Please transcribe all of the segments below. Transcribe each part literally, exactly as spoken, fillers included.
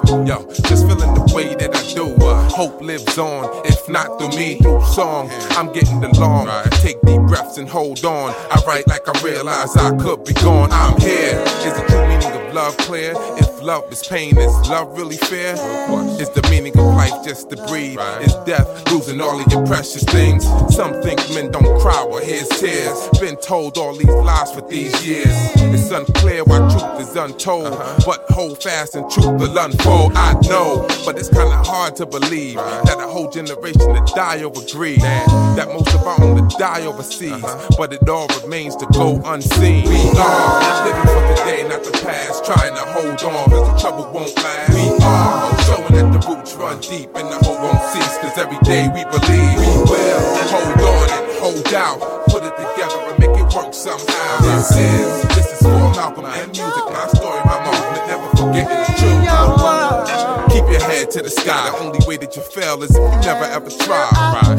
Yo, just feeling the way that I do. Hope lives on, if not through me, through song. I'm getting along. Take deep breaths and hold on. I write like I realize I could be gone. I'm here. Is the true meaning of love clear? If love is pain, is love really fair? Is the meaning of life just to breathe? Is death losing all of your precious things? Some think men don't cry, well here's tears. Been told all these lies for these years. It's unclear why truth is untold, but hold fast and truth will unfold. I know, but it's kinda hard to believe that a whole generation to die over greed, that most of our own to die overseas, but it all remains to go unseen. We are living for the day, not the past, trying to hold on cause the trouble won't last. We are showing that the roots run deep and the hope won't cease, cause every day we believe we will hold on and hold out, put it together and make it work somehow. This is, this is for Malcolm and music, my story, my moment, never forgetting the truth. Keep your head to the sky, the only way that you fail is if you never ever try.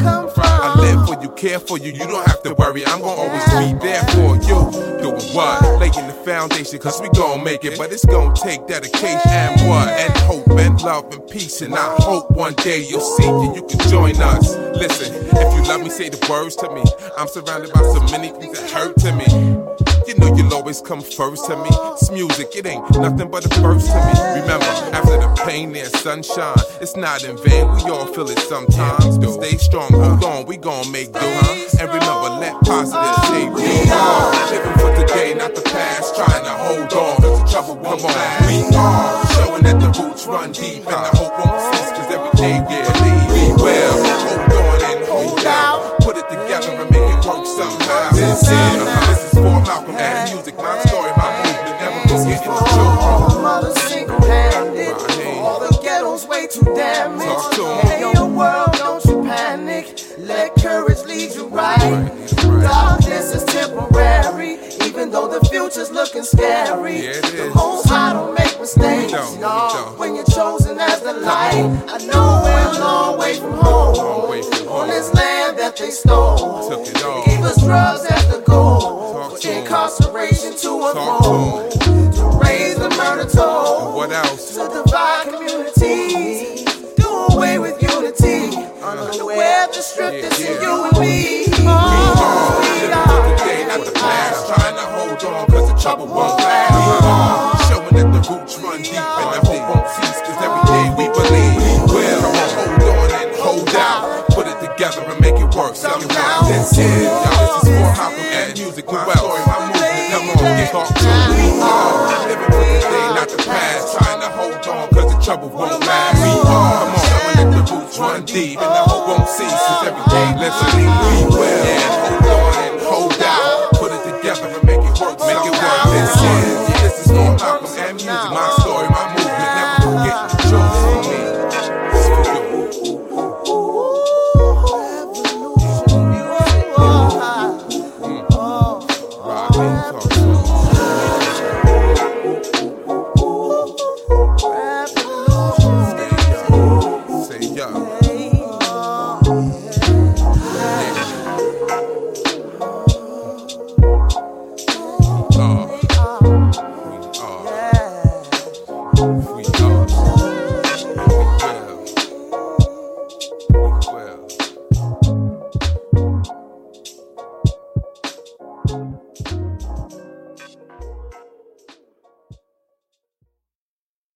I live for you, care for you, you don't have to worry, I'm gonna always be there for you. Doing what? Laying the foundation, cause we gon' make it, but it's gonna take dedication and what? And hope and love and peace, and I hope one day you'll see and you can join us. Listen, if you love me, say the words to me. I'm surrounded by so many things that hurt to me. You know you'll always come first to me. It's music, it ain't nothing but a verse to me. Remember, after the pain there's sunshine. It's not in vain, we all feel it sometimes. But stay strong, hold on, we gon' make do. And remember, let positive shape you. We are living for today, not the past. Trying to hold on, cause the trouble won't last. We are showing that the roots run deep and the hope won't cease, cause every day we believe we will. Hold on and hold out, put it together and make it work somehow. This is, this is for Malcolm and music, my story, my movement, never forget the truth. All the mothers single-handed, all the ghettos way too damaged. Hey, your world, don't you panic, let courage lead you right. Darkness is temporary, even though the future's looking scary. The Most High don't make mistakes, no, when you're chosen as the light. I know we're a long way from home, on this land that they stole. They gave us drugs as the goal, incarceration to unfold, to raise the murder toll. What else? To divide communities, do away with unity, underwear the strictest in you and me. We are living for the day, not the past, trying to hold on cause the trouble won't last. We are showing that the roots run deep and the hope won't cease, cause every day we believe we will. Hold on and hold out, put it together and make it work somehow. This is, this is for Malcolm and music, my story, my movement, come on, get talk to. We are living for the day, not the past, trying to hold on cause the trouble won't last. We are, come on, showing that the roots run deep and the hope won't cease, cause every day let's believe we will.